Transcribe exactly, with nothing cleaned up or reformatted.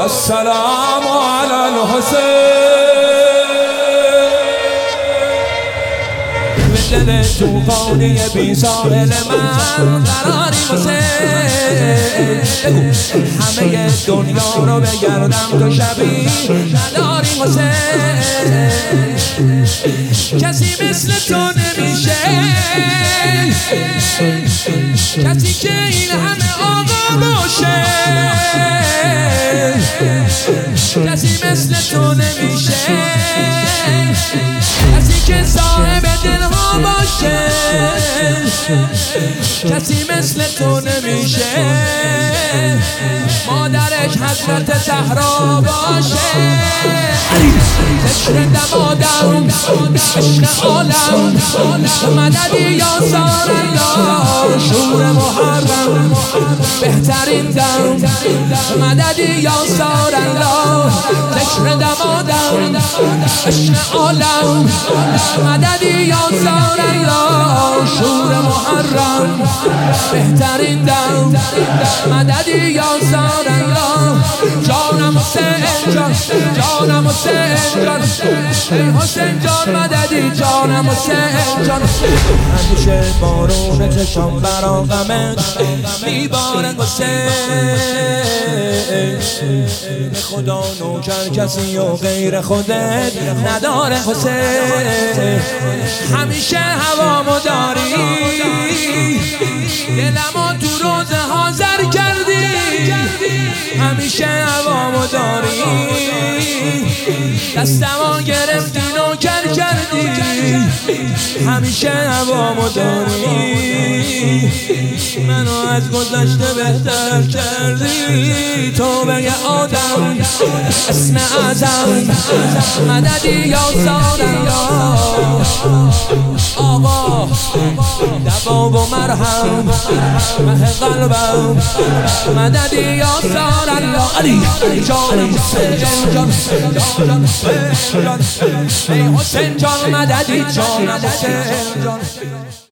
السلام علی الحسین. دل توفانی بی ساحل من قراری حسین. همه دنیا رو بگردم تو شبی نداری حسین. کسی مثل تو نمیشه، کسی که این همه آقا باشه. کسی مثل تو نمیشه، کسی که صاحب دلها باشه. کسی مثل تو نمیشه، مادرش حضرت زهرا باشه. ذکر دمادم عشق عالم مددی یا زار الله. شور محرم بهترین دم مددی یا زار الله. ذکر دمادم عشق عالم مددی یا زار الله. شور محرم بهترین دم مددی یا زار الله. جانم حسین جان، جانم حسین جان، ای حسین جان مددی جانم حسین جان. همیشه بارون چشم برا غمت میبارد حسین. خدا نوکر کسی و غیر خودت نداره حسین. همیشه هوامو داری، دلمو تو روز حاضر کردی. همیشه هوامو داری، دستمو گرفتی نوکر کردی. همیشه هوامو داری، منو از گذشته بهتر کردی. توبه آدم اسم اعظم مددی یا زار الله. آقا دوا و مرهم مه قلبم مددی یا زار الله. علی جانم حسین جان، جانم حسین جان، ای حسین جان مددی جانم حسین جان.